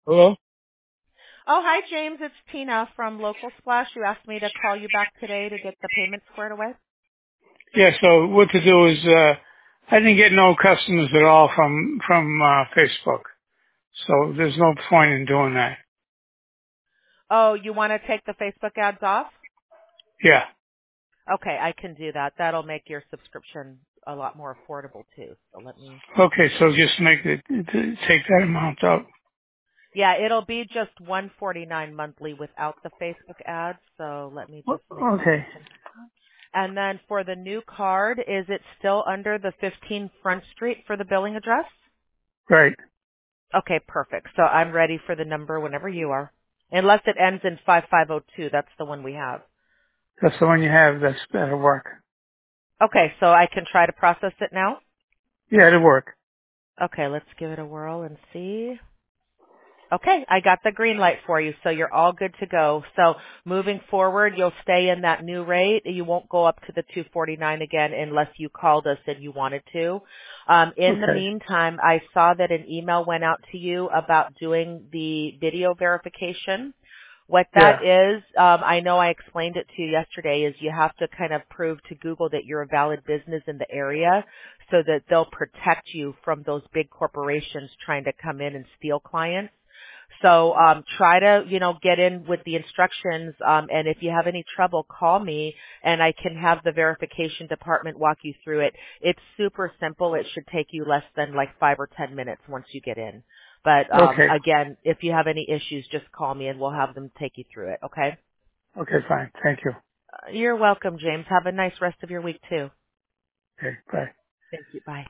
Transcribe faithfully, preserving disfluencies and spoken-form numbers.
Hello? Oh, hi, James. It's Tina from Local Splash. You asked me to call you back today to get the payment squared away. Yeah, so what to do is, uh, I didn't get no customers at all from, from, uh, Facebook. So there's no point in doing that. Oh, you want to take the Facebook ads off? Yeah. Okay, I can do that. That'll make your subscription a lot more affordable too. So let me. Okay, so just make it, take that amount out. Yeah, it'll be just one forty-nine monthly without the Facebook ads. So let me just make O- a note. Okay, And then for the new card, is it still under the fifteen Front Street for the billing address? right. Okay, perfect. So I'm ready for the number whenever you are. Unless it ends in five five zero two. That's the one we have. That's the one you have. That's, that'll work. Okay, so I can try to process it now? Yeah, it'll work. Okay, let's give it a whirl and see. Okay, I got the green light for you, so you're all good to go. So moving forward, you'll stay in that new rate. You won't go up to the two forty-nine again unless you called us and you wanted to. Um, in the Okay. meantime, I saw that an email went out to you about doing the video verification. What that Yeah. is, um, I know I explained it to you yesterday, is you have to kind of prove to Google that you're a valid business in the area so that they'll protect you from those big corporations trying to come in and steal clients. So um, try to, you know, get in with the instructions, um, and if you have any trouble, call me, and I can have the verification department walk you through it. It's super simple. It should take you less than like five or ten minutes once you get in. But um, Okay. again, if you have any issues, just call me, and we'll have them take you through it. Okay? Okay, fine. Thank you. Uh, You're welcome, James. Have a nice rest of your week too. Okay, bye. Thank you. Bye.